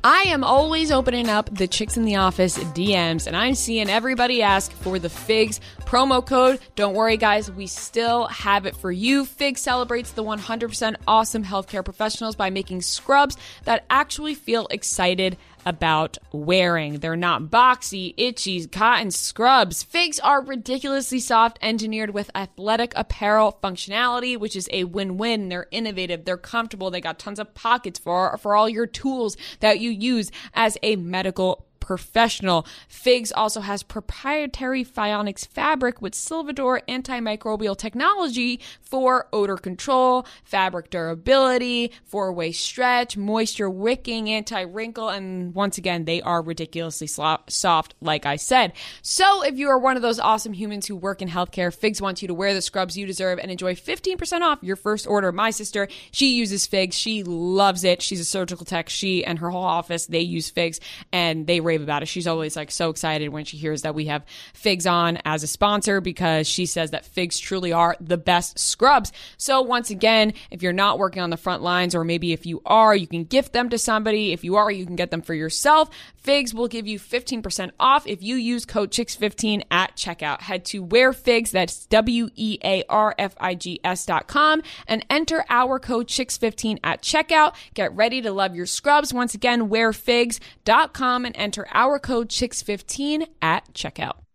I am always opening up the Chicks in the Office DMs, and I'm seeing everybody ask for the FIGS promo code. Don't worry, guys. We still have it for you. FIGS celebrates the 100% awesome healthcare professionals by making scrubs that actually feel excited about wearing. They're not boxy, itchy, cotton scrubs. FIGS are ridiculously soft, engineered with athletic apparel functionality, which is a win-win. They're innovative, they're comfortable, they got tons of pockets for all your tools that you use as a medical professional. FIGS also has proprietary Phionics fabric with Silvador antimicrobial technology for odor control, fabric durability, four-way stretch, moisture wicking, anti-wrinkle, and once again, they are ridiculously soft, like I said. So if you are one of those awesome humans who work in healthcare, FIGS wants you to wear the scrubs you deserve and enjoy 15% off your first order. My sister, she uses FIGS. She loves it. She's a surgical tech. She and her whole office, they use FIGS, and they rave about it. She's always like so excited when she hears that we have FIGS on as a sponsor, because she says that FIGS truly are the best scrubs. So once again, if you're not working on the front lines, or maybe if you are, you can gift them to somebody. If you are, you can get them for yourself. FIGS will give you 15% off if you use code CHICKS15 at checkout. Head to WearFigs, that's WearFigs.com, and enter our code CHICKS15 at checkout. Get ready to love your scrubs. Once again, WearFigs.com, and enter our code CHICKS15 at checkout.